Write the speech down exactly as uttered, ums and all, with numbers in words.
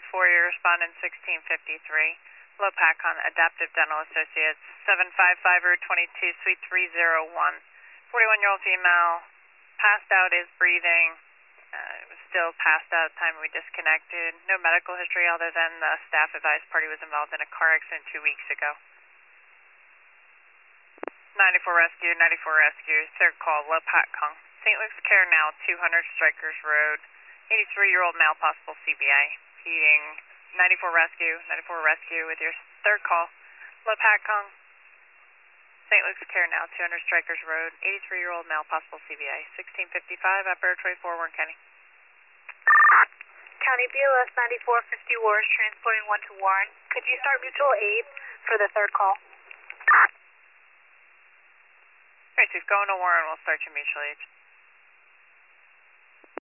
four, you respond in sixteen fifty-three. Lopakon Adaptive Dental Associates, seven five five Route twenty-two, Suite three oh one. forty-one-year-old female, passed out, is breathing. Uh, was still passed out at the time we disconnected. No medical history other than the staff advised party was involved in a car accident two weeks ago. ninety-four Rescue, ninety-four Rescue, third call, Lopakon. Saint Luke's Care Now, two hundred Strikers Road. eighty-three-year-old male, possible C B A. Heating, ninety-four Rescue, ninety-four Rescue with your third call, Lopakon. Saint Luke's Care Now, two hundred Strikers Road, eighty-three-year-old male, possible C B A, sixteen fifty-five, Operator twenty-four, Warren County. County B L S ninety-four fifty Wars, transporting one to Warren. Could you start mutual aid for the third call? Alright, so if going to Warren, we'll start your mutual aid.